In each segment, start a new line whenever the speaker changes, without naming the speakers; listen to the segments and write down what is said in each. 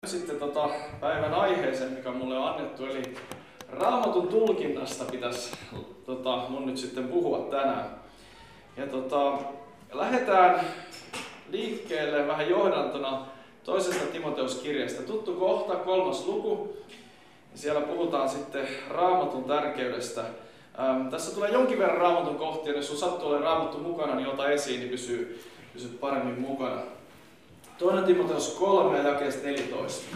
Sitten päivän aiheeseen, mikä mulle on annettu, eli Raamatun tulkinnasta pitäisi mun nyt sitten puhua tänään. Ja lähdetään liikkeelle vähän johdantona toisesta Timoteuskirjasta. Tuttu kohta, 3. luku. Siellä puhutaan sitten Raamatun tärkeydestä. Tässä tulee jonkin verran Raamatun kohtia, jos sun sattuu olemaan Raamattu mukana, niin ota esiin, niin pysyy paremmin mukana. 2. Timoteus 3 ja jakeesta 14.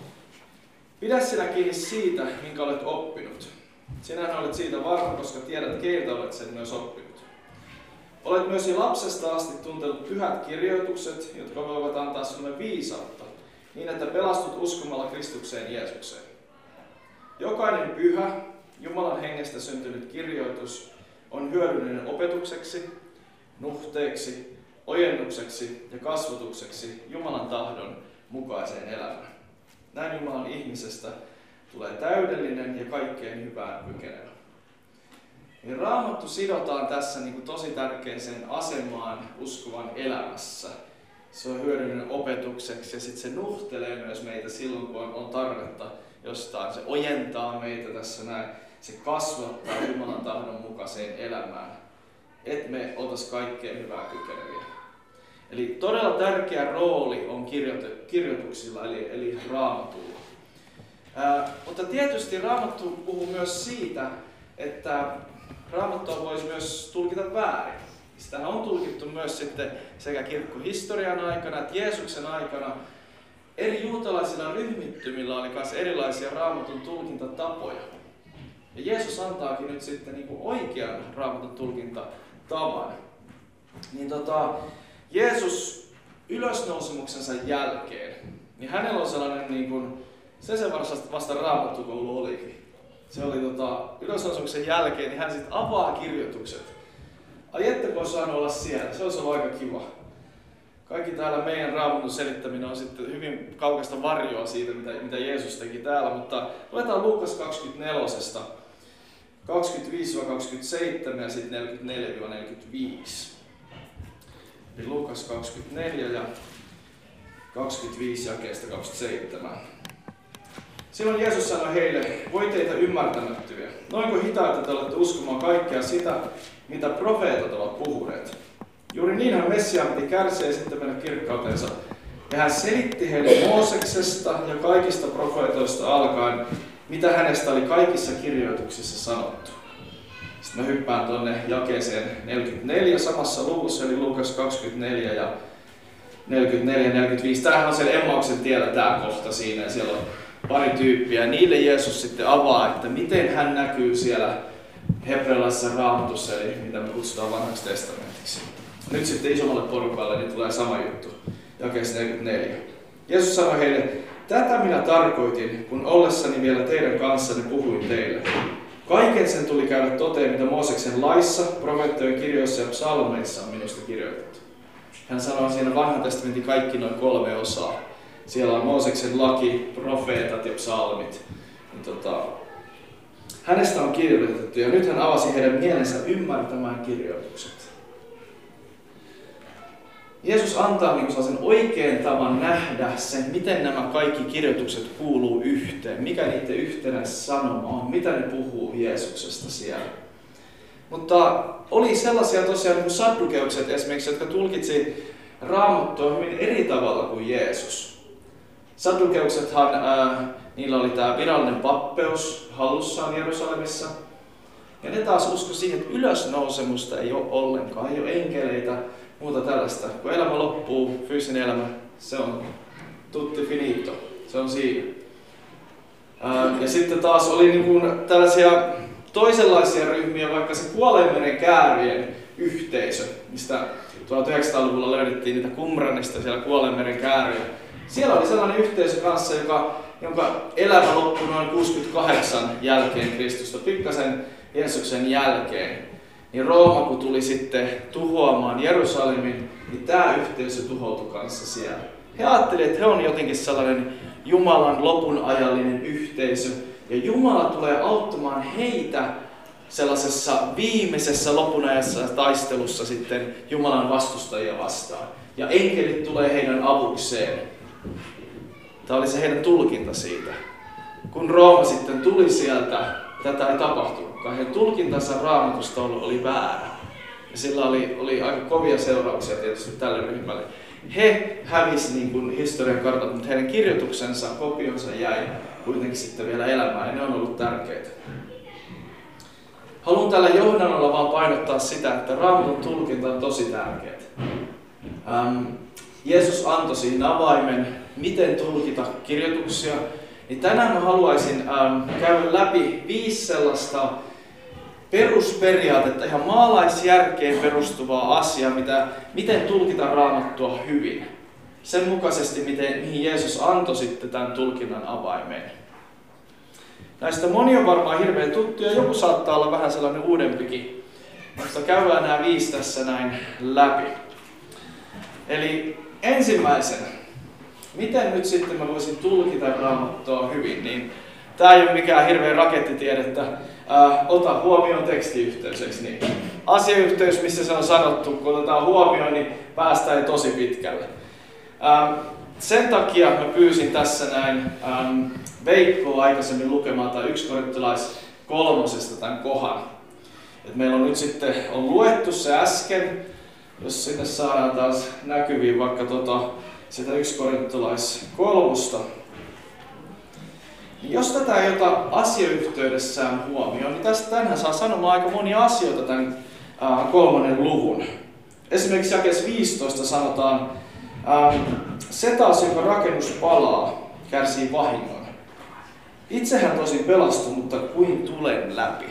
Pidä sinä kiinni siitä, minkä olet oppinut. Sinähän olet siitä varma, koska tiedät, keiltä olet sen myös oppinut. Olet myös jo lapsesta asti tuntenut pyhät kirjoitukset, jotka voivat antaa sinulle viisautta, niin että pelastut uskomalla Kristukseen Jeesukseen. Jokainen pyhä, Jumalan hengestä syntynyt kirjoitus on hyödyllinen opetukseksi, nuhteeksi, ojennukseksi ja kasvatukseksi Jumalan tahdon mukaiseen elämään. Näin Jumalan ihmisestä tulee täydellinen ja kaikkeen hyvään kykenevä. Ja Raamattu sidotaan tässä tosi tärkeäseen asemaan uskovan elämässä. Se on hyödyllinen opetukseksi ja sitten se nuhtelee myös meitä silloin, kun on tarvetta jostain. Se ojentaa meitä tässä näin. Se kasvattaa Jumalan tahdon mukaiseen elämään. Et me otas kaikkeen hyvää kykeneviä. Eli todella tärkeä rooli on kirjoituksilla, eli Raamatulla. Mutta tietysti Raamattu puhuu myös siitä, että Raamattua voisi myös tulkita väärin. Sitä on tulkittu myös sitten sekä kirkkohistorian aikana että Jeesuksen aikana. Eri juutalaisilla ryhmittymillä oli myös erilaisia Raamatun tulkintatapoja. Ja Jeesus antaakin nyt sitten oikean Raamatun tulkintatavan. Niin Jeesus ylösnousemuksensa jälkeen, niin hänellä on sellainen, se vasta Raamattukoulu olikin. Se oli ylösnousemuksen jälkeen, niin hän sitten avaa kirjoitukset. Ai että kun on saanut olla siellä, se olisi ollut aika kiva. Kaikki täällä meidän Raamatun selittäminen on sitten hyvin kaukaista varjoa siitä, mitä Jeesus teki täällä, mutta luetaan Luukas 24, 25-27 ja sitten 44-45. Eli Luukas 24 ja 25 jakeesta 27. Silloin Jeesus sanoi heille, voi teitä ymmärtämättömiä. Noinko hitaita te olette uskomaan kaikkea sitä, mitä profeetat ovat puhuneet. Juuri niinhän Messiaan piti kärsiä ja sitten mennä kirkkautensa. Ja hän selitti heille Mooseksesta ja kaikista profeetoista alkaen, mitä hänestä oli kaikissa kirjoituksissa sanottu. Sitten mä hyppään tuonne jakeeseen 44 samassa luvussa, eli Luukas 24 ja 44-45. Tämähän on siellä Emmauksen tiellä tämä kohta siinä, ja siellä on pari tyyppiä. Niille Jeesus sitten avaa, että miten hän näkyy siellä hebrealaisessa Raamatussa, eli mitä me kutsutaan vanhaksi testamentiksi. Nyt sitten isommalle porukalle niin tulee sama juttu, jakeessa 44. Jeesus sanoi heille, tätä minä tarkoitin, kun ollessani vielä teidän kanssanne puhuin teille. Kaiken sen tuli käydä toteen, mitä Mooseksen laissa, profeettojen kirjoissa ja psalmeissa on minusta kirjoitettu. Hän sanoi siinä vanhan testamentin kaikki noin 3 osaa. Siellä on Mooseksen laki, profeetat ja psalmit. Hänestä on kirjoitettu ja nyt hän avasi heidän mielensä ymmärtämään kirjoitukset. Jeesus antaa sellaisen oikean tavan nähdä sen, miten nämä kaikki kirjoitukset kuuluu yhteen, mikä niiden yhtenäissanoma on, mitä ne puhuu Jeesuksesta siellä. Mutta oli sellaisia tosiaan niin kuin saddukeukset esimerkiksi, jotka tulkitsi Raamattua hyvin eri tavalla kuin Jeesus. Saddukeuksethan, niillä oli tämä virallinen pappeus hallussaan Jerusalemissa. Ja ne taas usko siihen, että ylösnousemusta ei ole ollenkaan, ei ole enkeleitä, muuta tällaista. Kun elämä loppuu, fyysinen elämä, se on tutti finito, se on siinä. Ja sitten taas oli tällaisia toisenlaisia ryhmiä, vaikka se Kuoleenmeren käärien yhteisö, mistä 1900-luvulla löydettiin niitä Qumranista siellä Kuoleenmeren kääriä. Siellä oli sellainen yhteisö kanssa, jonka elämä loppui noin 68 jälkeen Kristusta, pikkasen Jeesuksen jälkeen. Niin Rooma, kun tuli sitten tuhoamaan Jerusalemin, niin tämä yhteisö tuhoutui kanssa siellä. He ajattelivat, että he on jotenkin sellainen Jumalan lopunajallinen yhteisö. Ja Jumala tulee auttamaan heitä sellaisessa viimeisessä lopunajassa taistelussa sitten Jumalan vastustajia vastaan. Ja enkelit tulee heidän avukseen. Tämä oli se heidän tulkinta siitä. Kun Rooma sitten tuli sieltä, tätä ei tapahtunutkaan. Heidän tulkintansa Raamatusta oli väärä. Ja sillä oli aika kovia seurauksia tietysti tälle ryhmälle. He hävisi niin kuin historian kartat, mutta heidän kirjoituksensa, kopionsa jäi kuitenkin sitten vielä elämään ja ne on ollut tärkeitä. Haluan tällä johdannolla vaan painottaa sitä, että Raamatun tulkinta on tosi tärkeää. Jeesus antoi siihen avaimen, miten tulkita kirjoituksia. Niin tänään mä haluaisin käydä läpi 5 sellaista perusperiaatetta, ihan maalaisjärkeen perustuvaa asiaa, miten tulkita Raamattua hyvin. Sen mukaisesti, mihin Jeesus antoi sitten tämän tulkinnan avaimen. Näistä moni on varmaan hirveän tuttuja, joku saattaa olla vähän sellainen uudempikin. Mutta käydään nämä 5 tässä näin läpi. Eli ensimmäisen, miten nyt sitten mä voisin tulkita Raamattua hyvin, niin tämä ei ole mikään hirveän rakettitiedettä. Ota huomioon tekstiyhteys, eikö niin? Asiayhteys, missä se on sanottu, kun otetaan huomioon, niin päästään tosi pitkälle. Sen takia mä pyysin tässä näin Veikkoa aikaisemmin lukemaan tai 1 Korintolais 3 tämän kohan. Et meillä on nyt sitten luettu se äsken, jos sinne saadaan taas näkyviin vaikka sitä 1 Korintolais 3. Niin jos tätä ei ota asiayhteydessään huomioon, niin tänään saa sanomaan aika monia asioita tämän 3. luvun. Esimerkiksi jakeessa 15 sanotaan, se taas, jonka rakennus palaa, kärsii vahingon. Itsehän tosin pelastui, mutta kuin tulen läpi.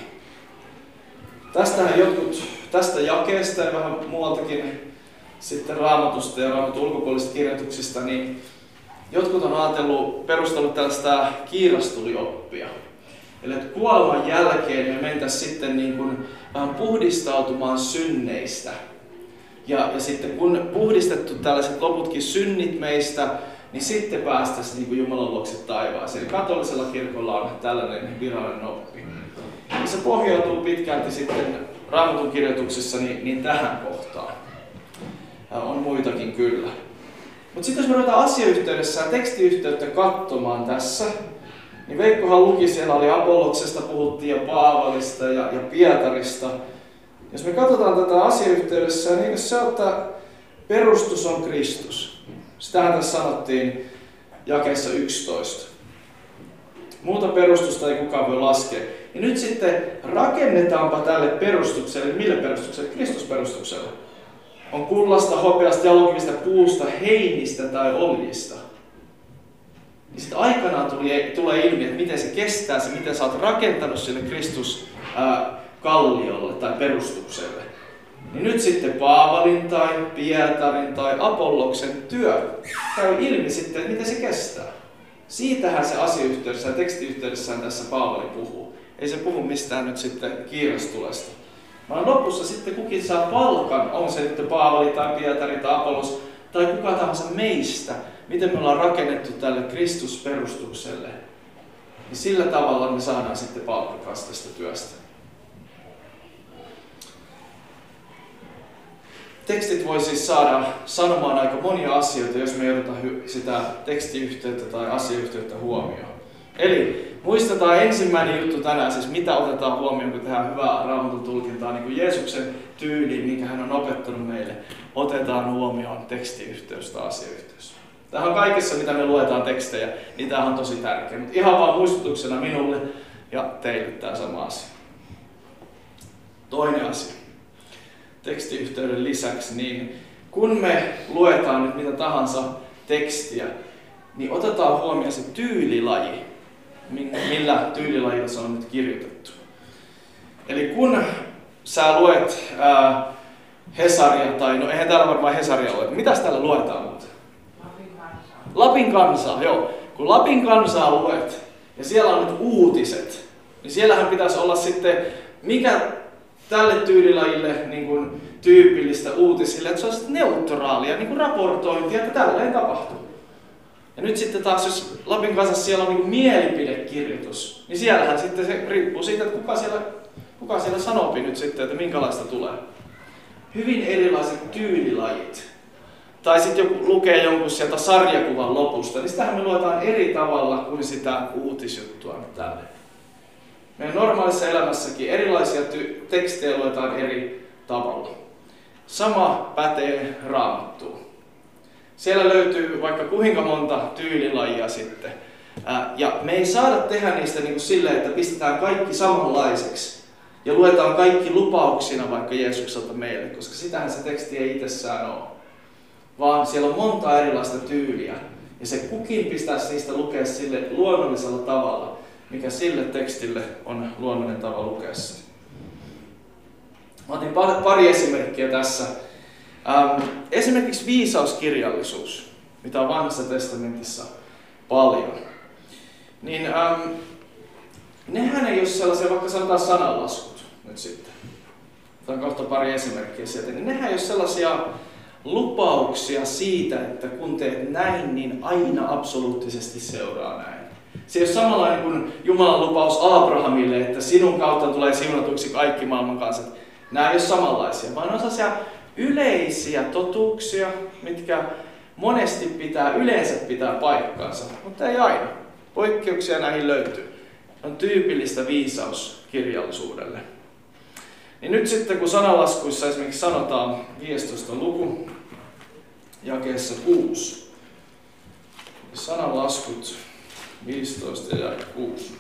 Tästähän jotkut, tästä jakeesta ja vähän muualtakin sitten Raamatusta ja Raamatun ulkopuolisista kirjoituksista, niin jotkut on perustellut tällaista kiirastulioppia. Eli että kuoleman jälkeen me mentäisiin sitten niin kuin vähän puhdistautumaan synneistä. Ja sitten kun puhdistettu tällaiset loputkin synnit meistä, niin sitten päästäisiin niin kuin Jumalan luokse taivaaseen. Eli katolisella kirkolla on tällainen virallinen oppi. Ja se pohjautuu pitkälti sitten Raamatun kirjoituksissa niin tähän kohtaan. On muitakin kyllä. Mutta sitten jos me ruvetaan asiayhteydessä ja tekstiyhteyttä katsomaan tässä, niin Veikkohan luki, siellä oli Apolloksesta, puhuttiin ja Paavalista ja Pietarista. Jos me katsotaan tätä asiayhteydessä, niin se on, että perustus on Kristus. Sitähän tässä sanottiin jakeessa 11. Muuta perustusta ei kukaan voi laskea. Ja nyt sitten rakennetaanpa tälle perustukselle, mille perustukselle? Kristusperustukselle. On kullasta, hopeasta, jalokivistä, puusta, heinistä tai oljista. Niin sitten aikanaan tulee ilmi, että miten se kestää, miten sä oot rakentanut sinne Kristus-kalliolle tai perustukselle. Niin nyt sitten Paavalin tai Pietarin tai Apolloksen työ käy ilmi sitten, että miten se kestää. Siitähän se asiayhteydessä ja tekstiyhteydessään tässä Paavali puhuu. Ei se puhu mistään nyt sitten kiirastulesta. Vaan lopussa sitten kukin saa palkan, on se nyt Paavali tai Pietari tai Apollos tai kuka tahansa meistä, miten me ollaan rakennettu tälle Kristusperustukselle. Niin sillä tavalla me saadaan sitten palkkakas tästä työstä. Tekstit voi siis saada sanomaan aika monia asioita, jos me ei oteta sitä tekstiyhteyttä tai asiayhteyttä huomioon. Eli muistetaan ensimmäinen juttu tänään, siis mitä otetaan huomioon, kun tehdään hyvää Raamatun tulkintaa, niin kuin Jeesuksen tyyli, minkä hän on opettanut meille, otetaan huomioon tekstiyhteys tai asiayhteys. Tähän on kaikessa, mitä me luetaan tekstejä, niin tämä on tosi tärkeä. Mutta ihan vaan muistutuksena minulle ja teille tämä sama asia. Toinen asia. Tekstiyhteyden lisäksi, niin kun me luetaan nyt mitä tahansa tekstiä, niin otetaan huomioon se tyylilaji, millä tyylilajilla se on nyt kirjoitettu. Eli kun sä luet Hesaria, tai no eihän täällä varmaan Hesaria ole, mitäs täällä luetaan muuten? Lapin kansaa, joo. Kun Lapin kansaa luet, ja siellä on nyt uutiset, niin siellähän pitäisi olla sitten, mikä tälle tyylilajille niin kuin tyypillistä uutisille, että se on sitten neutraalia niin kuin raportointia, että tälleen tapahtuu. Ja nyt sitten taas, jos Lapin kansassa siellä on niin kuin mielipidekirjoitus, niin siellähän sitten se riippuu siitä, että kuka siellä sanoopi nyt sitten, että minkälaista tulee. Hyvin erilaiset tyylilajit. tai sitten joku lukee jonkun sieltä sarjakuvan lopusta, niin sitähän me luetaan eri tavalla kuin sitä uutisjuttua tälle. Meidän normaalissa elämässäkin erilaisia tekstejä luetaan eri tavalla. Sama pätee Raamattuun. Siellä löytyy vaikka kuinka monta tyylilajia sitten. Ja me ei saada tehdä niistä niin kuin silleen, että pistetään kaikki samanlaiseksi ja luetaan kaikki lupauksina vaikka Jeesukselta meille, koska sitähän se teksti ei itsessään ole. Vaan siellä on monta erilaista tyyliä ja se kukin pitäisi niistä lukea sille luonnollisella tavalla, mikä sille tekstille on luonnollinen tapa lukea sitä. Mä otin pari esimerkkiä tässä. Esimerkiksi viisauskirjallisuus, mitä on Vanhassa testamentissa paljon. Niin nehän ei ole sellaisia, vaikka sanotaan sananlaskut nyt sitten. Tämä on kohta pari esimerkkiä sieltä. Niin nehän ei ole sellaisia lupauksia siitä, että kun teet näin, niin aina absoluuttisesti seuraa näin. Se ei ole samanlainen kuin Jumalan lupaus Abrahamille, että sinun kautta tulee siunatuksi kaikki maailman kansat. Nämä ei ole samanlaisia, vaan on sellaisia yleisiä totuuksia, mitkä monesti yleensä pitää paikkaansa, mutta ei aina. Poikkeuksia näihin löytyy. On tyypillistä viisauskirjallisuudelle. Niin nyt sitten kun sananlaskuissa esimerkiksi sanotaan 15. luku jakeessa 6. Sananlaskut 15 ja 6.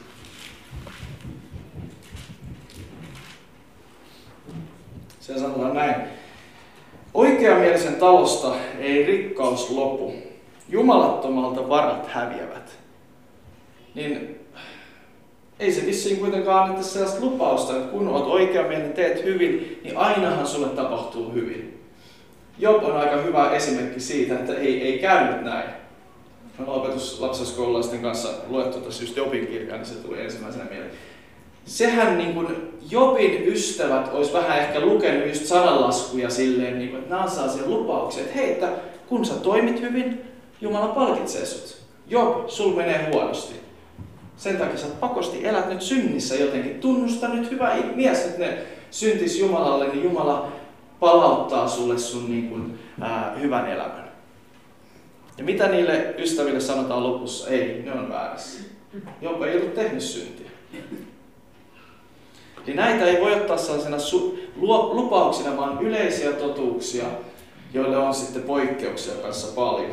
Siellä sanotaan näin. Oikeamielisen talosta ei rikkaus lopu. Jumalattomalta varat häviävät. Niin ei se vissiin kuitenkaan anneta sellaista lupausta, että kun olet oikeamielinen, teet hyvin, niin ainahan sulle tapahtuu hyvin. Job on aika hyvä esimerkki siitä, että ei käynyt näin. Me ollaan lapsenskoululaisten kanssa luettu tässä just Jobin kirjaa, niin se tuli ensimmäisenä mieleen. Sehän niin kuin Jobin ystävät olisi vähän ehkä lukenut just sananlaskuja silleen, niin kuin, että nämä on sellaisia lupauksia, että hei, että kun sä toimit hyvin, Jumala palkitsee sut. Job, sul menee huonosti. Sen takia sä pakosti elät nyt synnissä jotenkin. Tunnusta nyt hyvä mies, että ne syntis Jumalalle, niin Jumala palauttaa sulle sun niin kuin, hyvän elämän. Ja mitä niille ystäville sanotaan lopussa? Ei, ne on väärässä. Job ei ollut tehnyt syntiä. Eli näitä ei voi ottaa sellaisena lupauksina, vaan yleisiä totuuksia, joille on sitten poikkeuksia kanssa paljon.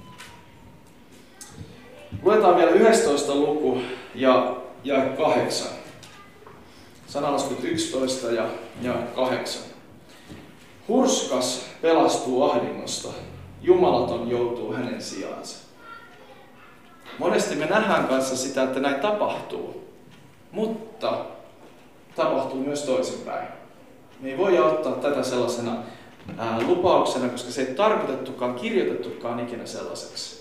Luetaan vielä 11. luku ja 8. Sananlaskut 11 ja 8. Hurskas pelastuu ahdingosta, jumalaton joutuu hänen sijaansa. Monesti me nähdään kanssa sitä, että näin tapahtuu, mutta tapahtuu myös toisinpäin. Me ei voi ottaa tätä sellaisena lupauksena, koska se ei tarkoitettukaan, kirjoitettukaan ikinä sellaiseksi.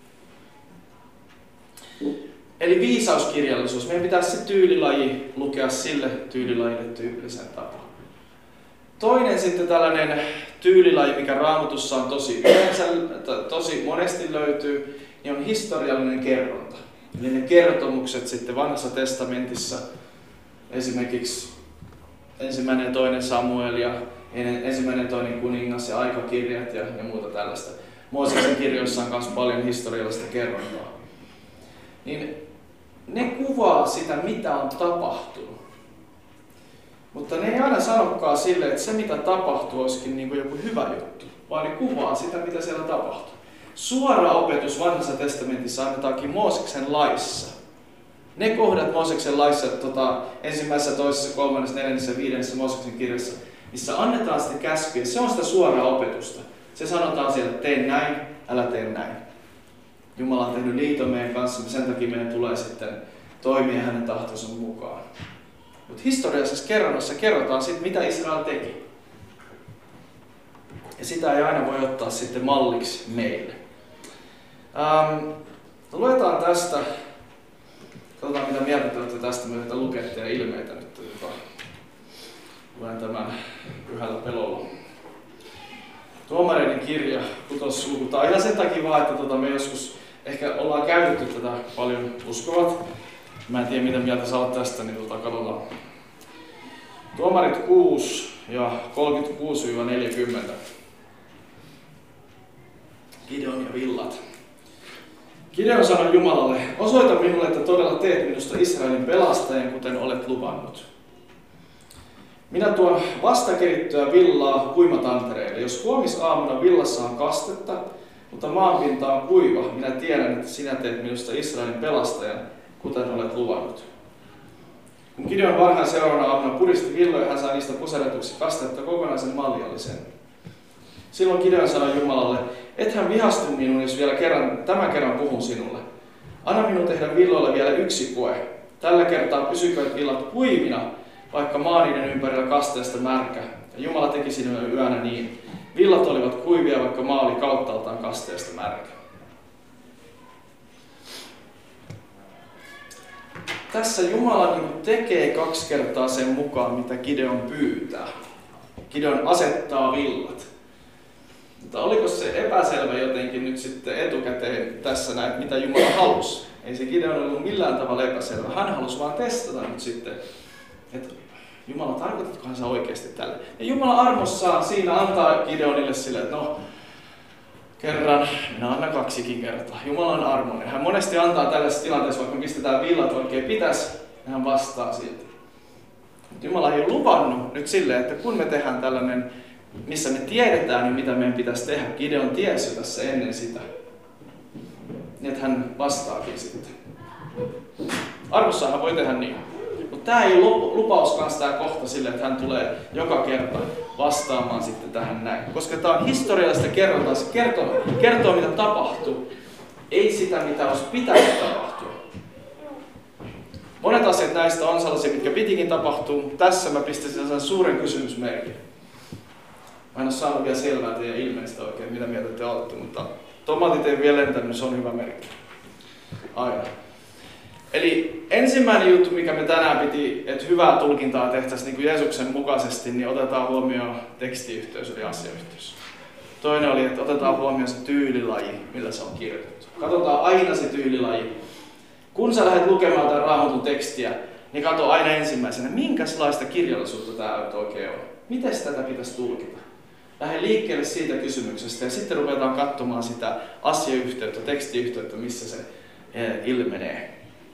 Eli viisauskirjallisuus. Meidän pitäisi se tyylilaji lukea sille tyylilajille tyypillisen tapaan. Toinen sitten tällainen tyylilaji, mikä Raamatussa on tosi monesti löytyy, niin on historiallinen kerronta. Eli ne kertomukset sitten Vanhassa testamentissa, esimerkiksi 1. ja 2. Samuel ja 1. ja 2. kuningas ja aikakirjat ja muuta tällaista. Mooseksen kirjoissa on myös paljon historiallista kerrontaa. Niin ne kuvaa sitä, mitä on tapahtunut. Mutta ne ei aina sanokaan silleen, että se mitä tapahtuu olisikin niin kuin joku hyvä juttu, vaan ne kuvaa sitä, mitä siellä tapahtuu. Suora opetus Vanhassa testamentissa annetaankin Mooseksen laissa. Ne kohdat Mooseksen laissa, 1., 2., 3., 4. ja 5. Mooseksen kirjassa, missä annetaan sitä käskyä, se on sitä suoraa opetusta. Se sanotaan siellä, että tee näin, älä tee näin. Jumala on tehnyt liiton meidän kanssa, ja sen takia meidän tulee sitten toimia hänen tahtonsa mukaan. Mutta historiallisessa kerronnassa kerrotaan sitten, mitä Israel teki. Ja sitä ei aina voi ottaa sitten malliksi meille. Luetaan tästä. Katsotaan mitä mieltä te olette tästä, mitä lukette ja ilmeitä nyt. Luen tämän pyhällä pelolla. Tuomareiden kirja, 6. luku. Tämä on ihan sen takia vaan, että me joskus ehkä ollaan käytetty tätä paljon uskovat. Mä en tiedä mitä mieltä sä olet tästä, niin katsotaan. Tuomarit 6 ja 36-40. Gideon ja villat. Gideon sanoi Jumalalle, osoita minulle, että todella teet minusta Israelin pelastajan, kuten olet luvannut. Minä tuon vastakerittyä villaa uimatantereelle. Jos huomisaamuna villassa on kastetta, mutta maanpinta on kuiva, minä tiedän, että sinä teet minusta Israelin pelastajan, kuten olet luvannut. Kun Gideon varhain seuraavana aamuna puristi villoja, hän sai niistä puserretuksi kastetta kokonaisen maljallisen. Silloin Gideon sanoi Jumalalle, ethän vihastu minuun, jos vielä tämän kerran puhun sinulle. Anna minun tehdä villoilla vielä yksi koe. Tällä kertaa pysykööt villat kuivina, vaikka maa niiden ympärillä kasteesta märkä. Ja Jumala teki sinne yönä niin. Villat olivat kuivia, vaikka maa oli kauttaaltaan kasteesta märkä. Tässä Jumala tekee 2 kertaa sen mukaan, mitä Gideon pyytää. Gideon asettaa villat. Mutta oliko se epäselvä jotenkin nyt sitten etukäteen tässä näin, mitä Jumala halusi? Ei se Gideon ollut millään tavalla epäselvä. Hän halusi vaan testata nyt sitten, että Jumala, tarkoitatkohan sä oikeasti tälle? Ja Jumala armossaan siinä antaa Gideonille sille, että no, kerran, minä annan 2 kertaa. Jumala on armoinen. Hän monesti antaa tällaisessa tilanteessa, vaikka pistetään villat oikein pitäisi, ja hän vastaa silti. Mutta Jumala ei ole luvannut nyt silleen, että kun me tehdään tällainen, missä me tiedetään, niin mitä meidän pitäisi tehdä. Gideon tiesi jo tässä ennen sitä. Niin, että hän vastaakin sitten. Arvossaanhan voi tehdä niin. Mutta tämä ei ole lupaus kanssa tämä kohta sille, että hän tulee joka kerta vastaamaan sitten tähän näin. Koska tämä on historiallista kerrontaa, se kertoo mitä tapahtuu, ei sitä mitä olisi pitänyt tapahtua. Monet asiat näistä on sellaisia, mitkä pitikin tapahtua. Tässä mä pistäisin sen suuren kysymysmerkin. Mä en ole saanut vielä selvää teidän ilmeistä oikein, mitä mieltä te olette, mutta tomaatit ei vielä lentänyt, se on hyvä merkki. Aina. Eli ensimmäinen juttu, mikä me tänään piti, että hyvää tulkintaa tehtäisiin niin kuin Jeesuksen mukaisesti, niin otetaan huomioon tekstiyhteys eli asiayhteys. Toinen oli, että otetaan huomioon se tyylilaji, millä se on kirjoitettu. Katsotaan aina se tyylilaji. Kun sä lähdet lukemaan tämän Raamatun tekstiä, niin katso aina ensimmäisenä, minkälaista kirjallisuutta tämä oikein on. Miten tätä pitäisi tulkita? Lähde liikkeelle siitä kysymyksestä ja sitten ruvetaan katsomaan sitä asiayhteyttä, tekstiyhteyttä, missä se ilmenee.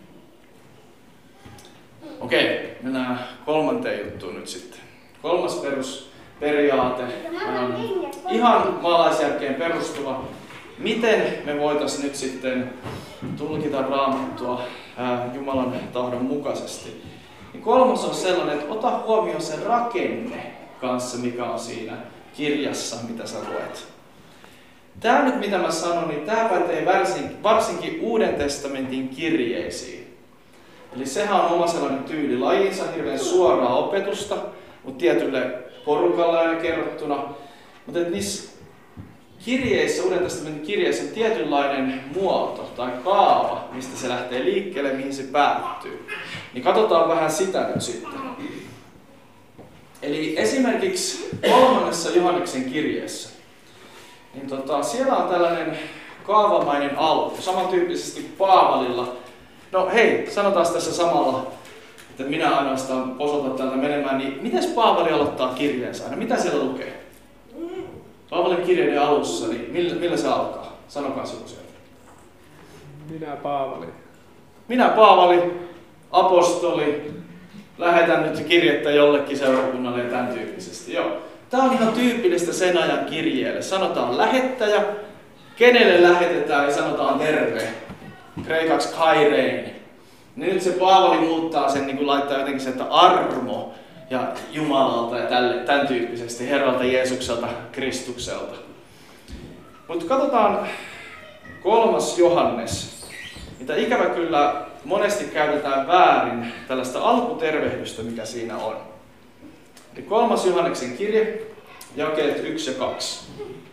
Okei, mennään 3. juttuun nyt sitten. 3. perusperiaate on ihan maalaisjärkeen perustuva. Miten me voitaisiin nyt sitten tulkita Raamattua Jumalan tahdon mukaisesti? Niin 3. on sellainen, että ota huomioon sen rakenne kanssa, mikä on siinä kirjassa, mitä sä luet. Tämä nyt, mitä mä sanon, niin tämä pätee varsinkin Uuden testamentin kirjeisiin. Eli sehän on oma sellainen tyylilajinsa, hirveän suoraa opetusta, mutta tietylle porukalle aina kerrottuna. Mutta niissä kirjeissä, Uuden testamentin kirjeissä on tietynlainen muoto tai kaava, mistä se lähtee liikkeelle, mihin se päättyy. Niin katsotaan vähän sitä nyt sitten. Eli esimerkiksi 3. Johanneksen kirjeessä, niin siellä on tällainen kaavamainen alku, samantyyppisesti Paavalilla. No hei, sanotaan tässä samalla, että minä ainoastaan posotan täältä menemään, niin mites Paavali aloittaa kirjeensä aina? Mitä siellä lukee? Paavalin kirjeiden alussa, niin millä se alkaa? Sanokaa sinun sieltä. Minä Paavali, apostoli, lähetän nyt kirjettä jollekin seurakunnalle ja tämän tyyppisesti. Joo. Tämä on ihan tyypillistä sen ajan kirjeelle. Sanotaan lähettäjä, kenelle lähetetään ja sanotaan terve. Kreikaksi kairein. Nyt se Paavali muuttaa sen, niin kuin laittaa jotenkin se, että armo ja Jumalalta ja tämän tyyppisesti, Herralta Jeesukselta, Kristukselta. Mutta katsotaan 3. Johannes, mitä ikävä kyllä monesti käytetään väärin tällaista alkutervehdystä, mikä siinä on. Eli 3. Johanneksen kirje, jakeet 1 ja 2.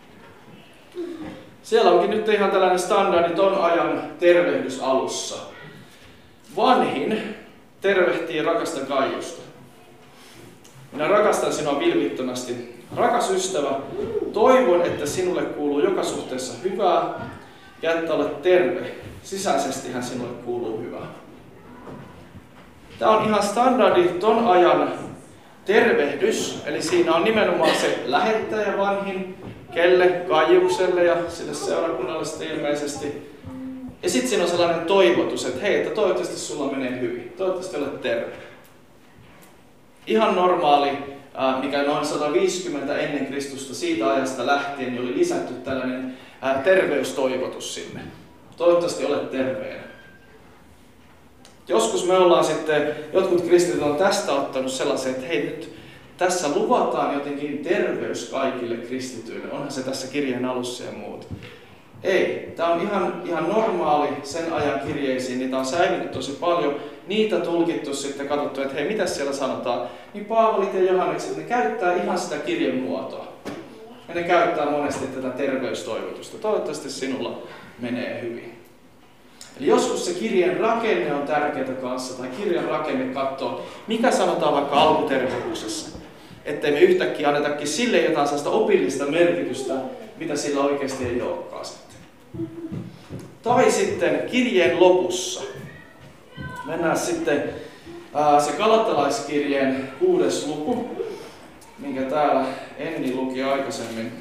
Siellä onkin nyt ihan tällainen standardi ton ajan tervehdys alussa. Vanhin tervehtii rakasta Kaijusta. Minä rakastan sinua vilpittömästi. Rakas ystävä, toivon, että sinulle kuuluu joka suhteessa hyvää ja että olet terve. Sisäisestihän sinulle kuuluu hyvää. Tämä on ihan standardi ton ajan tervehdys, eli siinä on nimenomaan se lähettäjä vanhin, Kelle? Kaiukselle ja sille seurakunnalle sitten ilmeisesti. Ja sitten siinä on sellainen toivotus, että hei, että toivottavasti sulla menee hyvin. Toivottavasti olet terve. Ihan normaali, mikä noin 150 ennen Kristusta siitä ajasta lähtien, niin oli lisätty tällainen terveystoivotus sinne. Toivottavasti olet terveenä. Joskus me ollaan sitten, jotkut kristityt on tästä ottanut sellaisen, että hei nyt tässä luvataan jotenkin terveys kaikille kristityille. Onhan se tässä kirjeen alussa ja muuta. Ei, tämä on ihan normaali sen ajan kirjeisiin, niitä on säilynyt tosi paljon. Niitä tulkittu sitten, katsottu, että hei, mitä siellä sanotaan. Niin Paavalit ja Johannekset, ne käyttää ihan sitä kirjan muotoa. Ja ne käyttää monesti tätä terveystoivotusta. Toivottavasti sinulla menee hyvin. Eli joskus se kirjan rakenne on tärkeää kanssa, tai kirjan rakenne katsoo, mikä sanotaan vaikka alkutervehdyksessä. Ettei me yhtäkkiä annetakin sille jotain sellaista opillista merkitystä, mitä sillä oikeasti ei olekaan sitten. Tai sitten kirjeen lopussa. Mennään sitten se Galatalaiskirjeen 6. luku, minkä täällä Enni luki aikaisemmin.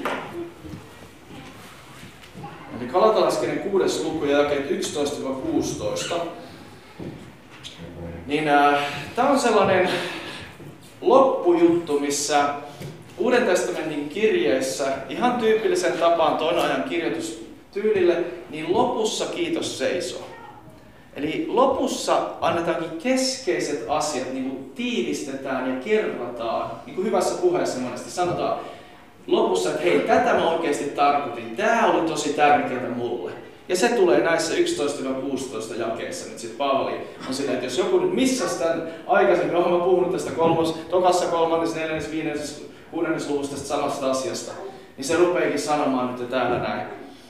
Eli Galatalaiskirjeen 6. luku ja jakeet 11-16. Niin tämä on sellainen loppujuttu, missä Uuden testamentin kirjeessä ihan tyypillisen tapaan toinen ajan kirjoitustyylille, niin lopussa kiitos seisoo. Eli lopussa annetaankin keskeiset asiat, niin kuin tiivistetään ja kerrataan, niin kuin hyvässä puheessa monesti sanotaan lopussa, että hei, tätä mä oikeasti tarkoitin, tämä oli tosi tärkeää mulle. Ja se tulee näissä 11-16 jakeissa nyt sitten Paavali on silleen, että jos joku nyt missasi tämän aikaisemmin, olen mä puhunut tästä tokassa, 3., 4., 5., 6. luvusta tästä samasta asiasta, niin se rupeekin sanomaan nyt täällä näin.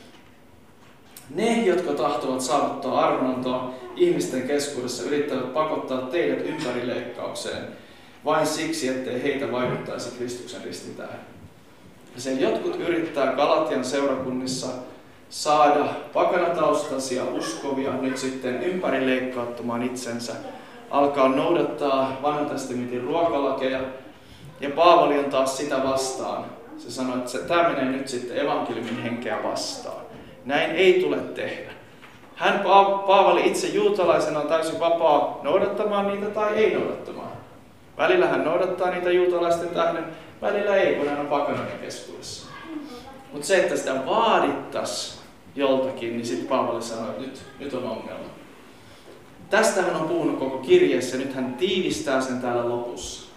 Ne, jotka tahtovat saavuttaa armonantoa ihmisten keskuudessa, yrittävät pakottaa teidät ympärileikkaukseen vain siksi, ettei heitä vaikuttaisi Kristuksen ristintähden. Ja sen jotkut yrittää Galatian seurakunnissa saada pakanataustaisia uskovia nyt sitten ympärileikkauttamaan itsensä, alkaa noudattaa vanhan testamentin ruokalakeja, ja Paavali on taas sitä vastaan. Se sanoo, että tämä menee nyt sitten evankeliumin henkeä vastaan. Näin ei tule tehdä. Paavali itse juutalaisena on täysin vapaa noudattamaan niitä tai ei noudattamaan. Välillä hän noudattaa niitä juutalaisten tähden, välillä ei, kun hän on pakanoiden keskuudessa. Mutta se, että sitä vaadittaisiin joltakin, niin sitten Paavali sanoo, että nyt on ongelma. Tästä hän on puhunut koko kirjeessä, nyt hän tiivistää sen täällä lopussa.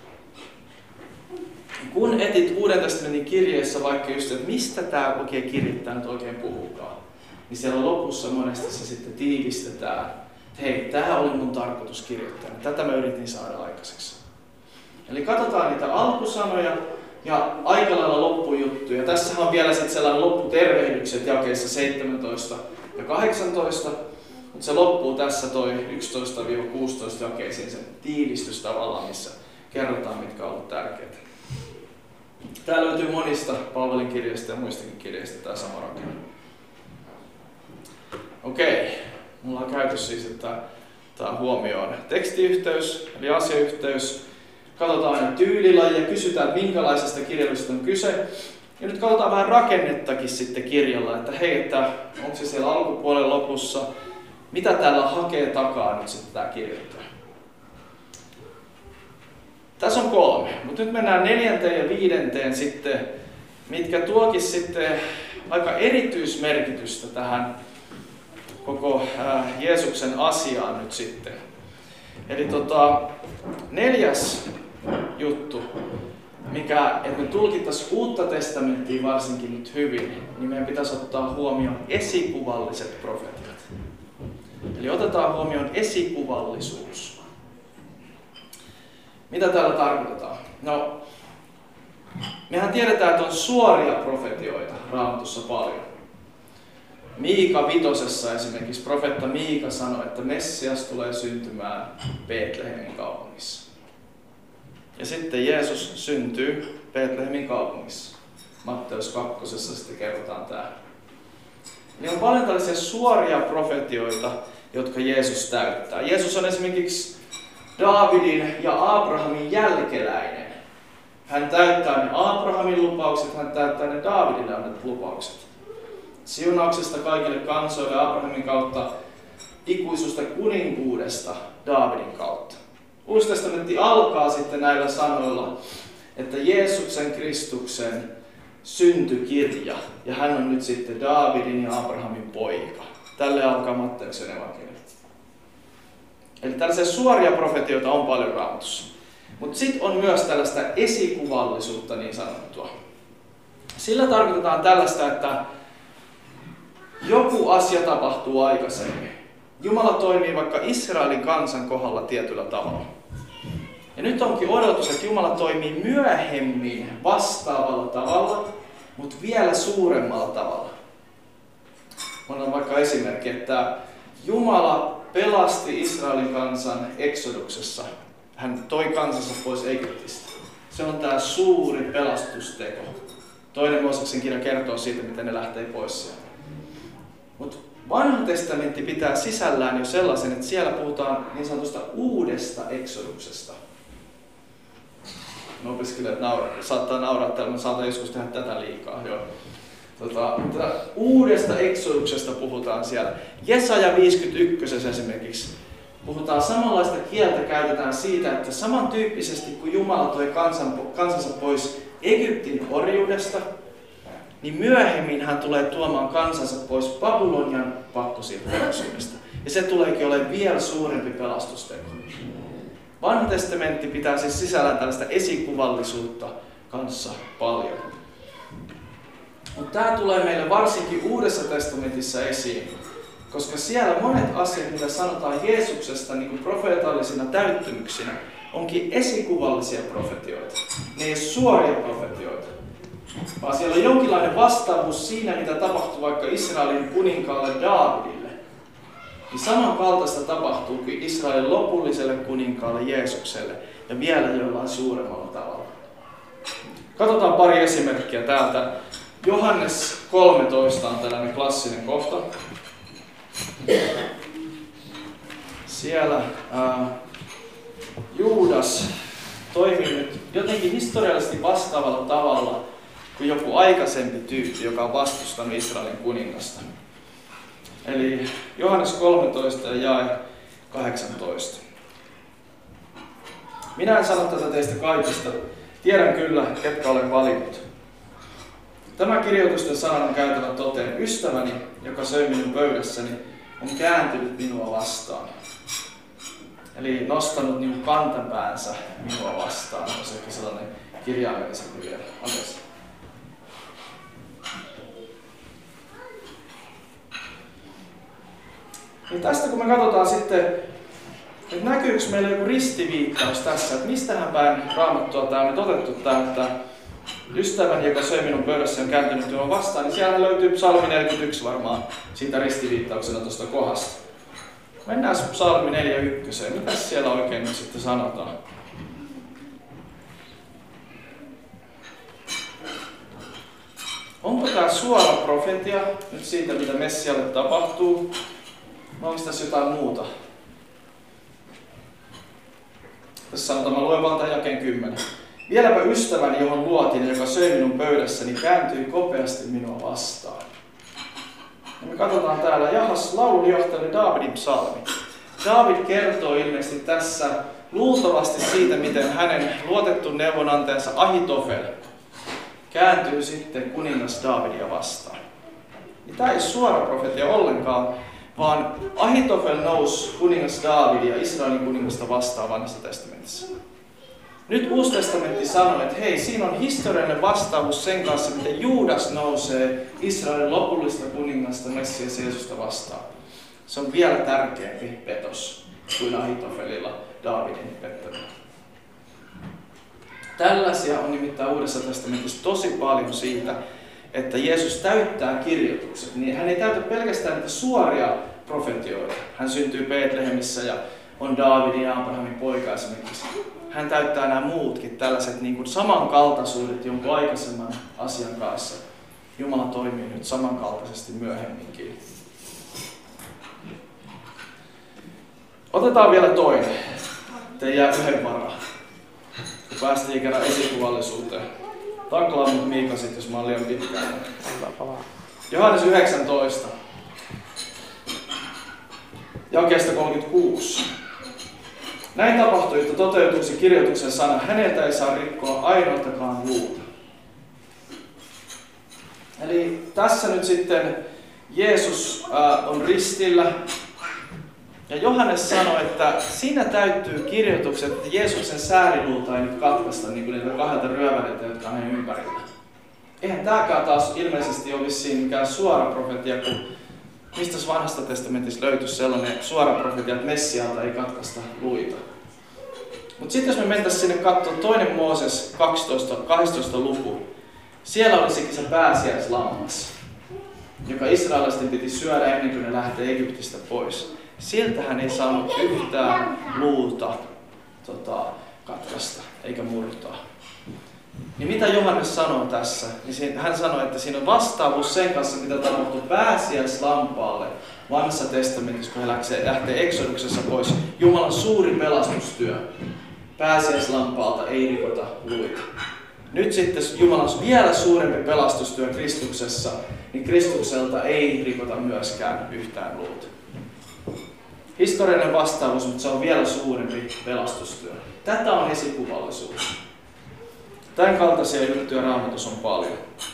Kun etit Uuden testamentin kirjeessä vaikka just, että mistä tämä oikein kirjoittaa nyt oikein puhukaan, niin siellä lopussa monesti se sitten tiivistetään, että hei, tämä oli mun tarkoitus kirjoittaa, tätä mä yritin saada aikaiseksi. Eli katsotaan niitä alkusanoja ja aika lailla loppujuttuja. Tässä on vielä sitten sellainen lopputervehdykset jakeissa 17 ja 18, mutta se loppuu tässä toi 11-16 jakeisiin sen tiivistys tavallaan, missä kerrotaan, mitkä on ollut tärkeitä. Tää löytyy monista Paavalin kirjeistä ja muistakin kirjeistä tämä sama rakenne. Okei, mulla on käytössä siis, että tämä huomioon tekstiyhteys, eli asiayhteys. Katsotaan aina tyylilajia, kysytään minkälaisesta kirjallisesta on kyse. Ja nyt katsotaan vähän rakennettakin sitten kirjalla, että hei, että onko se siellä alkupuolen lopussa, mitä täällä hakee takaa nyt sitten tämä kirjoittaja. Tässä on 3, mutta nyt mennään 4. ja 5. sitten, mitkä tuokin sitten aika erityismerkitystä tähän koko Jeesuksen asiaan nyt sitten. Eli 4. juttu, että me tulkittaisiin Uutta testamenttia varsinkin nyt hyvin, niin meidän pitäisi ottaa huomioon esikuvalliset profetiat. Eli otetaan huomioon esikuvallisuus. Mitä täällä tarkoitetaan? No, mehän tiedetään, että on suoria profetioita Raamatussa paljon. Miika 5. esimerkiksi profeetta Miika sanoi, että Messias tulee syntymään Betlehemin kaupungissa. Ja sitten Jeesus syntyy Betlehemin kaupungissa. Matteus 2. sitten kerrotaan tämä. Niin on paljon tällaisia suoria profetioita, jotka Jeesus täyttää. Jeesus on esimerkiksi Daavidin ja Abrahamin jälkeläinen. Hän täyttää ne Abrahamin lupaukset, hän täyttää ne Daavidille annetut lupaukset. Siunauksesta kaikille kansoille Abrahamin kautta, ikuisuudesta kuninkuudesta Daavidin kautta. Uusi testamentti alkaa sitten näillä sanoilla, että Jeesuksen Kristuksen syntykirja, ja hän on nyt sitten Daavidin ja Abrahamin poika. Tälle alkaa Matteuksen evankeliumi. Eli tällaisia suoria profetioita on paljon Raamatussa. Mutta sitten on myös tällaista esikuvallisuutta niin sanottua. Sillä tarkoitetaan tällaista, että joku asia tapahtuu aikaisemmin. Jumala toimii vaikka Israelin kansan kohdalla tietyllä tavalla. Ja nyt onkin odotus, että Jumala toimii myöhemmin vastaavalla tavalla, mutta vielä suuremmalla tavalla. On vaikka esimerkki, että Jumala pelasti Israelin kansan Eksoduksessa. Hän toi kansansa pois Egyptistä. Se on tämä suuri pelastusteko. Toinen Mooseksen kirja kertoo siitä, miten ne lähtee pois sieltä. Mutta Vanha testamentti pitää sisällään jo sellaisen, että siellä puhutaan niin sanotusta uudesta Eksoduksesta. Opiskelijat saattaa nauraa täällä, mutta saatan joskus tehdä tätä liikaa. Jo. Mutta uudesta Eksoduksesta puhutaan siellä. Jesaja 51 esimerkiksi. Puhutaan samanlaista kieltä, käytetään siitä, että samantyyppisesti kuin Jumala toi kansansa pois Egyptin orjuudesta, niin myöhemmin hän tulee tuomaan kansansa pois Babylonian pakkosiirtolaisuudesta. Ja se tuleekin olemaan vielä suurempi pelastusteko. Vanha testamentti pitää siis sisällään tällaista esikuvallisuutta kanssa paljon. Mutta tämä tulee meille varsinkin Uudessa testamentissa esiin, koska siellä monet asiat, mitä sanotaan Jeesuksesta niin kuin profeetallisina täyttymyksinä, onkin esikuvallisia profetioita. Ne ei ole suoria profetioita, vaan siellä on jonkinlainen vastaavuus siinä, mitä tapahtuu vaikka Israelin kuninkaalle Daavidille. Niin samankaltaista tapahtuu kuin Israelin lopulliselle kuninkaalle Jeesukselle ja vielä jollain suuremmalla tavalla. Katsotaan pari esimerkkiä täältä. Johannes 13 on tällainen klassinen kohta. Siellä Juudas toimii nyt jotenkin historiallisesti vastaavalla tavalla kuin joku aikaisempi tyyppi, joka on vastustanut Israelin kuningasta. Eli Johannes 13 ja jae 18. Minä en sano tätä teistä kaikista. Tiedän kyllä, ketkä olen valinnut. Tämä kirjoitusten sana on käytävä toteen. Ystäväni, joka söi minun pöydässäni, on kääntynyt minua vastaan. Eli nostanut niin kantapäänsä minua vastaan. On ehkä sellainen kirjaimellisempi vielä. Anteeksi. Niin tästä kun me katsotaan sitten, että näkyykö meillä joku ristiviittaus tässä, että mistähän päin Raamattua tämä on nyt otettu tämä, että ystäväni, joka söi minun pöydässä, on kääntynyt minua vastaan, niin siellä löytyy Psalmi 41 varmaan siitä ristiviittauksena tuosta kohdasta. Mennään Psalmi 41. Mitäs siellä oikein nyt sitten sanotaan? Onko tämä suora profetia nyt siitä, mitä Messialle tapahtuu? Vai onko tässä jotain muuta? Tässä sanotaan, mä luen vaan tämän jakeen 10. Vieläpä ystäväni, johon luotin, joka söi minun pöydässäni, kääntyi kopeasti minua vastaan. Ja me katsotaan täällä Jahas laulunjohtaja Daavidin psalmi. Daavid kertoo ilmeisesti tässä luultavasti siitä, miten hänen luotettu neuvonantajansa Ahitofel kääntyy sitten kuningas Daavidia vastaan. Ja tämä ei ole suora profetia ollenkaan, vaan Ahitofel nousi kuningas Daavidia Israelin kuningasta vastaan Vanhassa testamentissa. Nyt Uusi testamentti sanoo, että hei, siinä on historiallinen vastaavuus sen kanssa, miten Juudas nousee Israelin lopullista kuningasta Messias Jeesusta vastaan. Se on vielä tärkeämpi petos kuin Ahitofelilla Daavidin pettäminen. Tällaisia on nimittäin Uudessa testamentissa tosi paljon siitä, että Jeesus täyttää kirjoitukset. Niin hän ei täytä pelkästään niitä suoria profetioita. Hän syntyy Betlehemissä ja on Daavidin ja Abrahamin poika esimerkiksi. Hän täyttää nämä muutkin tällaiset niin kuin samankaltaisuudet jonkun aikaisemman asian kanssa. Jumala toimii nyt samankaltaisesti myöhemminkin. Otetaan vielä toinen. Te jää yhden varaan. kun päästiin kerran esikuvallisuuteen. Taklaa mut Miika sit, jos mä oon liian pitkään. Johannes 19. Jakeesta 36. Näin tapahtui, että toteutuisi kirjoituksen sana, häneltä ei saa rikkoa ainoatakaan luuta. Eli tässä nyt sitten Jeesus on ristillä. Ja Johannes sanoi, että siinä täyttyy kirjoitukset, että Jeesuksen sääriluuta ei nyt katkaista niin kuin niitä kahdelta ryöväriltä, jotka on hänen ympärillä. Eihän tääkään taas ilmeisesti ole vissiin mikään suora profetia, kun mistä vanhasta testamentissa löytyisi sellainen suora profetia, että Messialta ei katkaista luita. Mutta sitten jos me mentäisiin sinne katsoa 2 Mooses 12 luku, siellä olisikin se pääsiäislammas, joka israelaisten piti syödä ennen kuin ne lähtee Egyptistä pois. Siltähän ei saanut yhtään luuta katkaista eikä murtaa. Niin mitä Johannes sanoo tässä? Niin hän sanoi, että siinä on vastaavuus sen kanssa, mitä tapahtui pääsiäislampaalle vanhassa testamentissa, kun he lähtee Eksoduksessa pois. Jumalan suuri pelastustyö. Pääsiäislampaalta ei rikota luita. Nyt sitten Jumalan vielä suurempi pelastustyö Kristuksessa, niin Kristukselta ei rikota myöskään yhtään luuta. Historiallinen vastaavuus, mutta se on vielä suurempi pelastustyö. Tätä on esikuvallisuus. Tämän kaltaisia juttuja Raamatussa on paljon.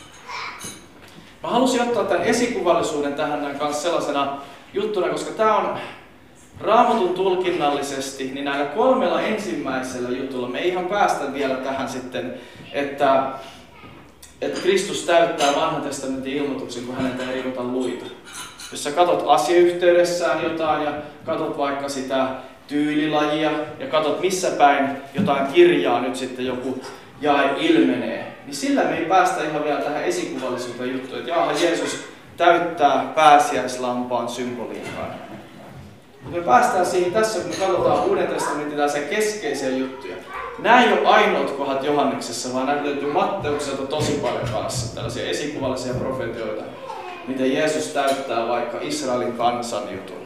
Mä halusin ottaa tämän esikuvallisuuden tähän kanssa sellaisena juttuna, koska tämä on Raamatun tulkinnallisesti, niin näillä 3 ensimmäisellä jutulla me ei ihan päästä vielä tähän sitten, että Kristus täyttää vanhan testamentin ilmoituksen, kun häneltä ei rikota luita. Jos sä katot asiayhteydessään jotain ja katot vaikka sitä tyylilajia ja katot missä päin jotain kirjaa nyt sitten joku jae ilmenee, niin sillä me ei päästä ihan vielä tähän esikuvallisuuteen juttuun, että jaha, Jeesus täyttää pääsiäislampaan symboliikkaan. Mutta me päästään siihen tässä, kun me katsotaan Uuden testamentin tällaisia keskeisiä juttuja. Nämä ei ole ainoat kohdat Johanneksessa, vaan näitä löytyy Matteukselta tosi paljon kanssa, tällaisia esikuvallisia profetioita, miten Jeesus täyttää vaikka Israelin kansan jutun.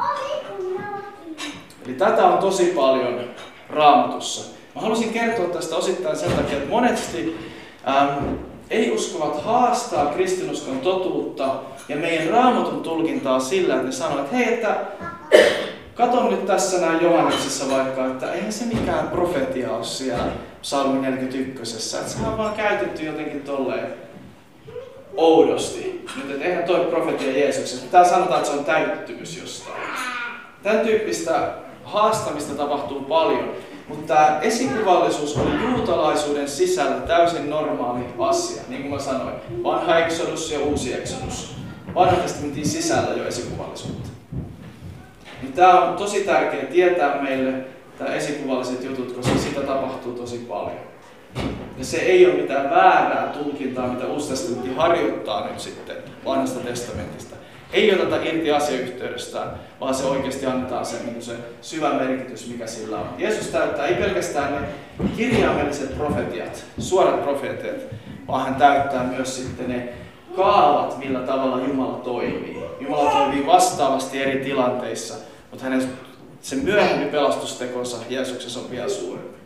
Eli tätä on tosi paljon Raamatussa. Mä halusin kertoa tästä osittain sen takia, että monesti ei-uskovat haastaa kristinuskon totuutta ja meidän Raamatun tulkintaa sillä, että ne sanoo, että hei, että katon nyt tässä näin Johanneksessa vaikka, että eihän se mikään profetia ole siellä Psalmi 41, että sehän on vaan käytetty jotenkin tolleen oudosti. Nyt, että eihän toi profetia Jeesuksessa. Tää sanotaan, että se on täyttymys jostain. Tämän tyyppistä haastamista tapahtuu paljon. Mutta tämä esikuvallisuus oli juutalaisuuden sisällä täysin normaali asia. Niin kuin mä sanoin, vanha Exodus ja uusi Exodus. Vanhan testamentin sisällä jo esikuvallisuutta. Niin tämä on tosi tärkeää tietää meille tämä esikuvalliset jutut, koska sitä tapahtuu tosi paljon. Ja se ei ole mitään väärää tulkintaa, mitä Uusi testamentti harjoittaa nyt sitten vanhasta testamentista. Ei oteta irti asiayhteydestään, vaan se oikeasti annetaan se syvä merkitys, mikä sillä on. Jeesus täyttää ei pelkästään ne kirjaimelliset profetiat, suorat profeetat, vaan hän täyttää myös sitten ne kaavat, millä tavalla Jumala toimii. Jumala toimii vastaavasti eri tilanteissa, mutta hänen se myöhempi pelastustekonsa Jeesuksessa on vielä suurempi.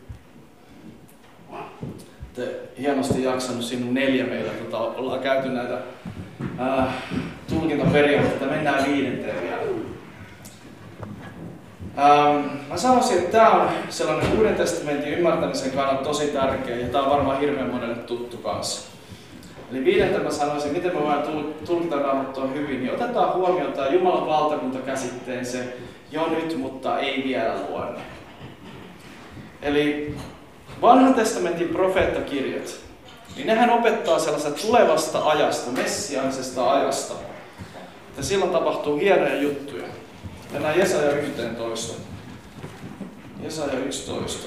Te hienosti jaksanut sinun 4 meillä, ollaan käyty näitä tulkintaperiaatteita, mennään 5 vielä. Mä sanoisin, että tämä on sellainen Uuden testamentin ymmärtämisen kannalta tosi tärkeä ja tämä on varmaan hirveän monelle tuttu kanssa. Eli 5. mä sanoisin, miten me voidaan tulkita Raamattua hyvin, niin otetaan huomioon tämä Jumalan valtakunta käsitteen se jo nyt, mutta ei vielä luonne. Eli vanhan testamentin profeettakirjat, niin nehän opettaa sellaisesta tulevasta ajasta, messiaanisesta ajasta. Ja silloin tapahtuu hienoja juttuja. Mennään Jesaja 11. Jesaja 11.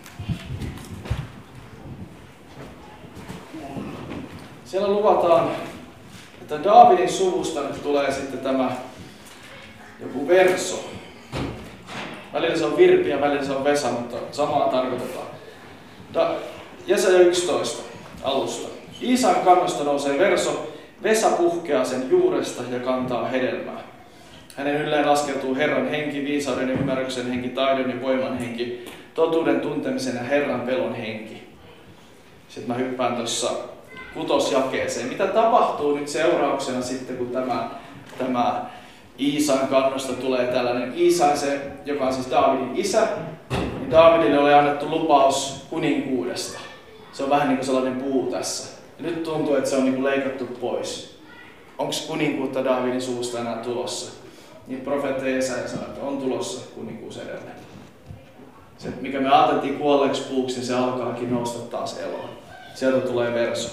Siellä luvataan, että Daavidin suvusta nyt tulee sitten tämä joku verso. Välillä se on Virpi ja välillä se on Vesa, mutta samaa tarkoitetaan. Jesaja 11 alusta. Iisan kannosta nousee verso, Vesa puhkeaa sen juuresta ja kantaa hedelmää. Hänen ylleen laskeutuu Herran henki, viisauden ja ymmärryksen henki, taidon ja voiman henki, totuuden tuntemisen ja Herran pelon henki. Sitten mä hyppään tuossa 6. jakeeseen. Mitä tapahtuu nyt seurauksena sitten, kun tämä Iisain kannosta tulee tällainen Iisai, se, joka on siis Daavidin isä, niin Daavidille oli annettu lupaus kuninkuudesta. Se on vähän niin kuin sellainen puu tässä. Ja nyt tuntuu, että se on niin kuin leikattu pois. Onko kuninkuutta Daavidin suusta enää tulossa? Niin profeetta Jesaja sanoi, että on tulossa kuninkuus edelleen. Se, mikä me ajateltiin kuolleeksi puuksi, niin se alkaakin nousta taas eloon. Sieltä tulee verso.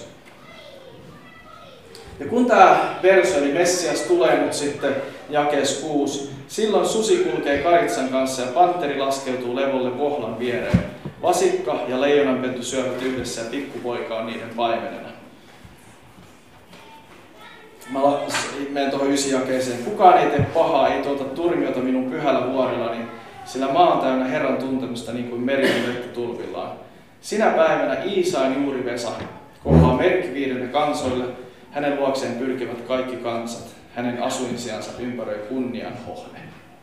Ja kun tämä verso, eli Messias, tulee nyt sitten jakees 6, silloin susi kulkee karitsan kanssa ja pantteri laskeutuu levolle vohlan viereen. Vasikka ja leijonanpentu syövät yhdessä ja pikkupoika on niiden paimenena. Mä menen tuohon 9 jakeeseen. Kukaan ei tee pahaa, ei tuota turmiota minun pyhällä vuorellani, sillä maa on täynnä Herran tuntemusta niin kuin meri on vettä tulvillaan. Sinä päivänä Iisain juurivesa kohoaa merkkiviidenä kansoille, hänen luokseen pyrkivät kaikki kansat, hänen asuinsiansa ympäröi kunnian hohne.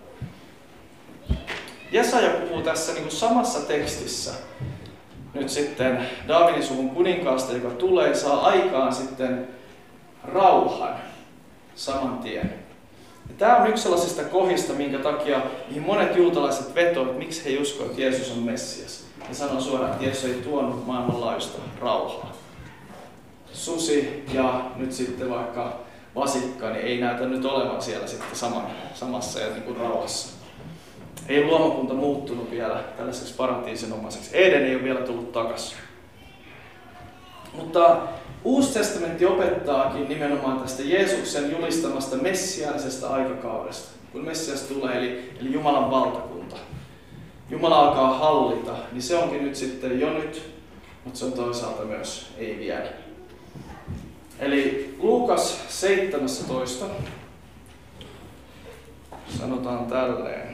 Jesaja puhuu tässä niin kuin samassa tekstissä nyt sitten Daavidin suvun kuninkaasta, joka tulee, saa aikaan sitten rauhan saman tien. Ja tämä on yksi sellaisista kohdista, minkä takia mihin monet juutalaiset vetoavat, että miksi he uskovat, että Jeesus on Messias. Ja sanoo suoraan, että Jeesus ei tuonut maailmanlaajuista rauhaa. Susi ja nyt sitten vaikka vasikka, niin ei näytä nyt olevan siellä sitten samassa ja niin kuin rauhassa. Ei luomakunta muuttunut vielä tällaiseksi paratiisinomaiseksi. Eden ei ole vielä tullut takaisin. Mutta Uusi testamentti opettaakin nimenomaan tästä Jeesuksen julistamasta messiaanisesta aikakaudesta. Kun Messias tulee, eli Jumalan valtakunta. Jumala alkaa hallita, niin se onkin nyt sitten jo nyt, mutta se on toisaalta myös ei vielä. Eli Luukas 17 sanotaan tälleen.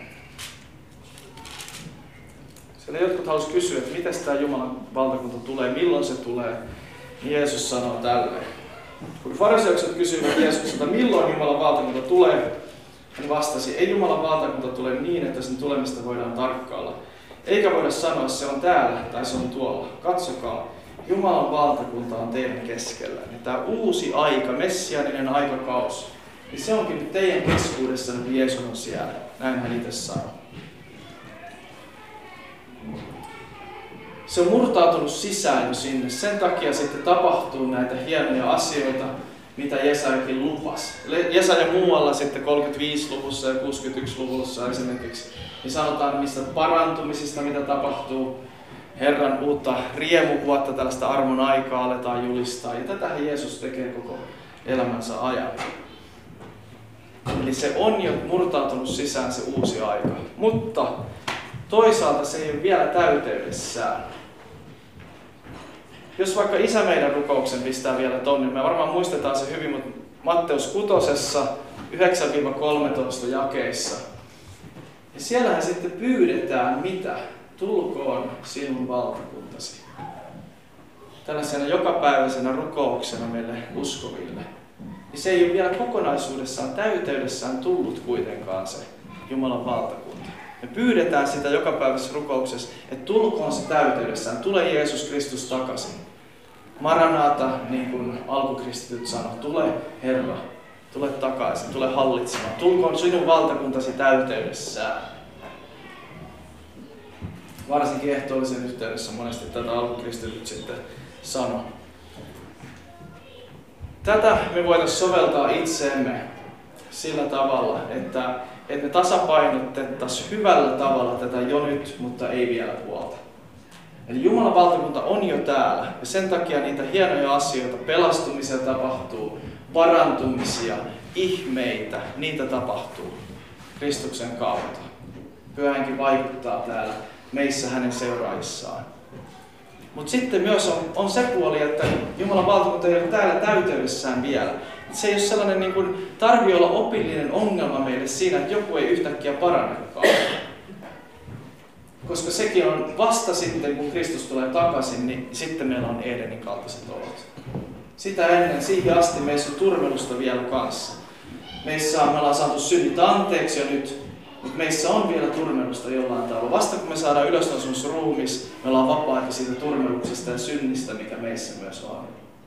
Siellä jotkut haluaisivat kysyä, että miten tämä Jumalan valtakunta tulee, milloin se tulee. Jeesus sanoo tälleen. Kun fariseukset kysyivät Jeesukselta, milloin Jumalan valtakunta tulee, hän vastasi, ei Jumalan valtakunta tule niin, että sen tulemista voidaan tarkkailla. Eikä voida sanoa, se on täällä tai se on tuolla. Katsokaa, Jumalan valtakunta on teidän keskellä. Ja tämä uusi aika, messiaaninen aikakaus, niin se onkin nyt teidän keskuudessanne, kun Jeesus on siellä. Näin hän itse sanoo. Se on murtautunut sisään jo sinne. Sen takia sitten tapahtuu näitä hienoja asioita, mitä Jesajakin lupasi. Jesaja muualla sitten 35-luvussa ja 61-luvussa esimerkiksi, niin sanotaan niistä parantumisista, mitä tapahtuu. Herran uutta riemuvuotta, tällaista armon aikaa aletaan julistaa. Ja tätähän Jeesus tekee koko elämänsä ajan. Eli se on jo murtautunut sisään se uusi aika. Mutta toisaalta se ei ole vielä täyteydessään. Jos vaikka Isä meidän rukouksen pistää vielä tonne, me varmaan muistetaan se hyvin, mutta Matteus 6, 9-13 jakeissa. Ja siellähän sitten pyydetään mitä? Tulkoon sinun valtakuntasi. Tällaisena jokapäiväisenä rukouksena meille uskoville. Ja se ei ole vielä kokonaisuudessaan, täyteydessään tullut kuitenkaan se Jumalan valtakunta. Me pyydetään sitä jokapäiväisessä rukouksessa, että tulkoon se täyteydessään. Tule Jeesus Kristus takaisin. Maranata, niin kuin alkukristityt sanoi, tule Herra, tule takaisin, tule hallitsemaan. Tulkoon sinun valtakuntasi täyteydessään. Varsinkin ehtoollisen yhteydessä monesti tätä alkukristityt sitten sanoi. Tätä me voitaisiin soveltaa itseemme sillä tavalla, että me tasapainotettaisiin hyvällä tavalla tätä jo nyt, mutta ei vielä puolta. Eli Jumalan valtakunta on jo täällä ja sen takia niitä hienoja asioita, pelastumisia tapahtuu, parantumisia, ihmeitä, niitä tapahtuu Kristuksen kautta. Pyhä Henki vaikuttaa täällä meissä hänen seuraajissaan. Mutta sitten myös on se puoli, että Jumalan valtakunta ei ole täällä täyteydessään vielä. Se ei ole sellainen niin kuin, tarvii olla opillinen ongelma meille siinä, että joku ei yhtäkkiä parannekaan. Koska sekin on vasta sitten, kun Kristus tulee takaisin, niin sitten meillä on Edenin kaltaiset olot. Sitä ennen, siihen asti meissä on turmelusta vielä kanssa. Me ollaan saatu synnit anteeksi jo nyt, Mutta meissä on vielä turmelusta jollain tavalla. Vasta kun me saadaan ylösnousemus ruumis, me ollaan vapaita siitä turmeluksesta ja synnistä, mikä meissä myös on.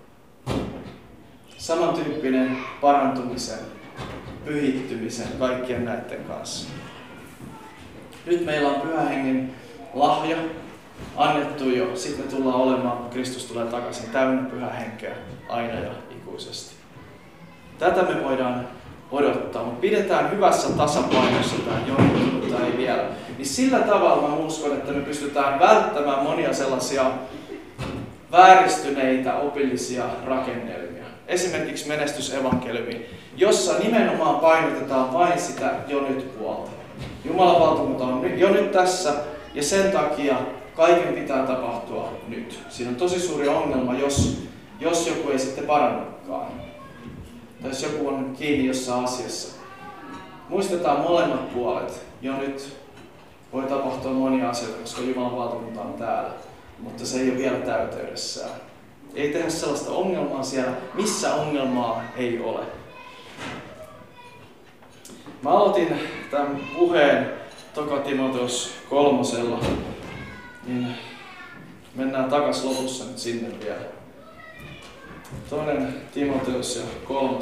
Samantyyppinen parantumisen, pyhittymisen, kaikkien näiden kanssa. Nyt meillä on Pyhän Hengen lahja annettu jo. Sitten me tullaan olemaan, kun Kristus tulee takaisin, täynnä Pyhää Henkeä aina ja ikuisesti. Tätä me voidaan odottaa, mutta pidetään hyvässä tasapainossa tämä jonkin tai ei vielä. Niin sillä tavalla mä uskon, että me pystytään välttämään monia sellaisia vääristyneitä opillisia rakennelmia. Esimerkiksi menestysevankeliumi, jossa nimenomaan painotetaan vain sitä jo nyt puolta. Jumalan valtakunta on jo nyt tässä ja sen takia kaiken pitää tapahtua nyt. Siinä on tosi suuri ongelma, jos joku ei sitten parannakaan. Tai jos joku on kiinni jossain asiassa. Muistetaan molemmat puolet. Jo nyt voi tapahtua monia asioita, koska Jumalan valtakunta on täällä. Mutta se ei ole vielä täyteydessään. Ei tehdä sellaista ongelmaa siellä, missä ongelmaa ei ole. Mä aloitin tämän puheen 2. Timoteus 3. Niin mennään takas lopussa nyt sinne vielä. 2. Timoteus ja 3.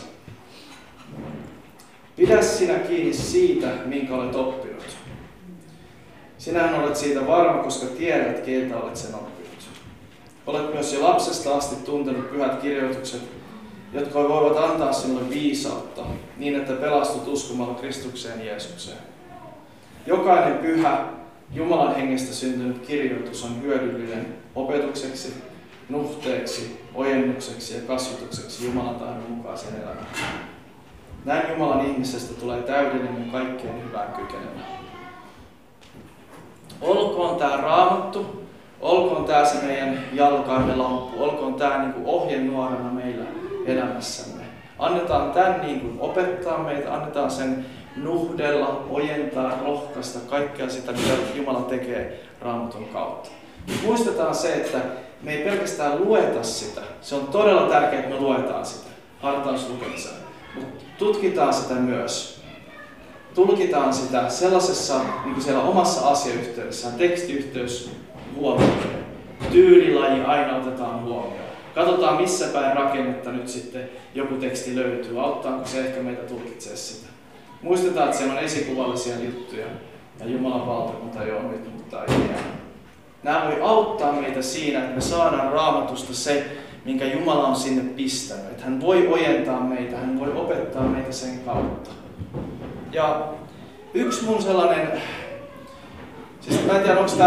Pidä sinä kiinni siitä, minkä olet oppinut. Sinähän olet siitä varma, koska tiedät, keiltä olet sen oppinut. Olet myös jo lapsesta asti tuntenut pyhät kirjoitukset, jotka voivat antaa sinulle viisautta, niin että pelastut uskomalla Kristukseen Jeesukseen. Jokainen pyhä, Jumalan hengestä syntynyt kirjoitus on hyödyllinen opetukseksi, nuhteeksi, ojennukseksi ja kasvatukseksi Jumalan tahdon mukaisen elämään. Näin Jumalan ihmisestä tulee täydellinen kaikkeen hyvään kykenevä. Olkoon tämä Raamattu, olkoon tämä se meidän jalkaimme lamppu, olkoon tämä niin kuin ohjenuorana meillä elämässämme. Annetaan tämän niin kuin opettaa meitä, annetaan sen nuhdella, ojentaa, rohkaista kaikkea sitä, mitä Jumala tekee Raamatun kautta. Muistetaan se, että me ei pelkästään lueta sitä. Se on todella tärkeää, että me luetaan sitä hartauslukemisen. Mutta tutkitaan sitä myös. Tulkitaan sitä sellaisessa, niin kuin siellä omassa asiayhteydessään, tekstiyhteys huomioon. Tyylilaji aina otetaan huomioon. Katsotaan, missä päin rakennetta nyt sitten joku teksti löytyy. Auttaako se ehkä meitä tulkitsee sitä. Muistetaan, että siellä on esikuvallisia juttuja ja Jumalan valtakunta ei ole nyt, mutta ei jää. Nämä voi auttaa meitä siinä, että me saadaan Raamatusta se, minkä Jumala on sinne pistänyt. Että hän voi ojentaa meitä, hän voi opettaa meitä sen kautta. Ja yksi mun sellainen, siis mä en tiedä onko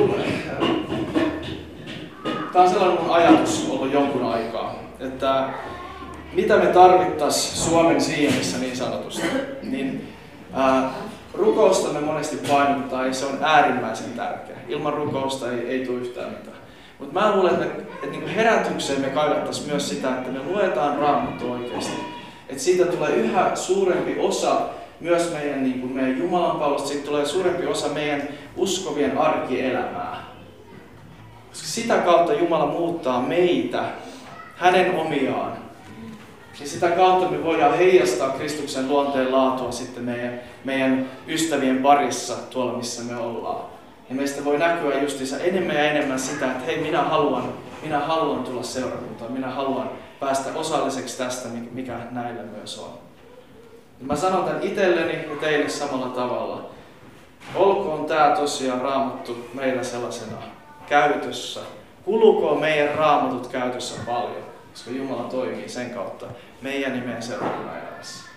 tää on sellainen mun ajatus ollut jonkun aikaa, että mitä me tarvittaisiin Suomen sienissä niin sanotusti, niin rukousta me monesti painotetaan ja se on äärimmäisen tärkeä. Ilman rukousta ei tule yhtään mitään. Mutta mä luulen, että niin herätykseen me kaivattaisiin myös sitä, että me luetaan Raamattua oikeasti. Että siitä tulee yhä suurempi osa myös meidän Jumalan palvelusta, siitä tulee suurempi osa meidän uskovien arkielämää. Koska sitä kautta Jumala muuttaa meitä, hänen omiaan. Ja sitä kautta me voidaan heijastaa Kristuksen luonteen laatua sitten meidän ystävien parissa tuolla, missä me ollaan. Ja meistä voi näkyä justiinsa enemmän ja enemmän sitä, että hei, minä haluan tulla seurakuntaan, minä haluan päästä osalliseksi tästä, mikä näillä myös on. Ja mä sanon tämän itselleni ja teille samalla tavalla. Olkoon tämä tosiaan Raamattu meillä sellaisena käytössä. Kulukoon meidän Raamatut käytössä paljon, koska Jumala toimii sen kautta meidän nimeen seuraavana elämässä.